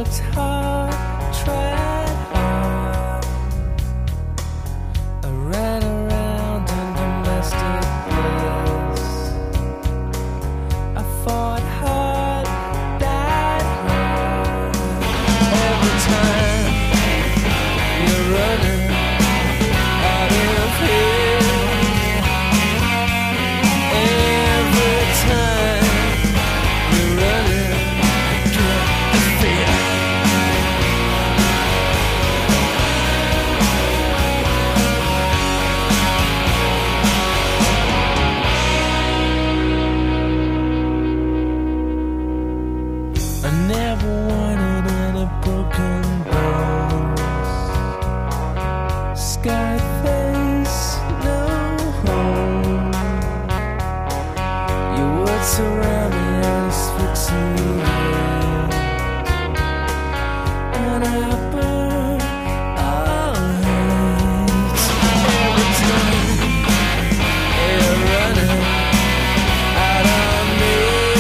worked hard, tried hard. I ran around in domestic bliss. I fought hard, died hard. Every time you're running out of here, every time you're running, get the fear. I never wanted any broken bones. Scarface, no home. Your words surround me and asphyxiate, and I burn all hate. Every time you're running out of me,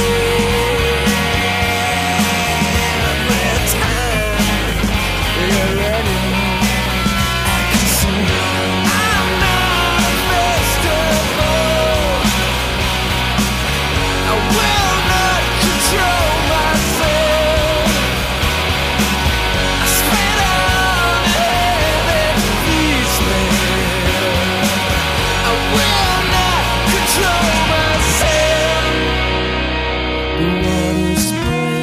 every time you're running, I can see I'm not a vegetable. I will not control myself. I spit on heaven, please me. I will not control myself. The water spreads.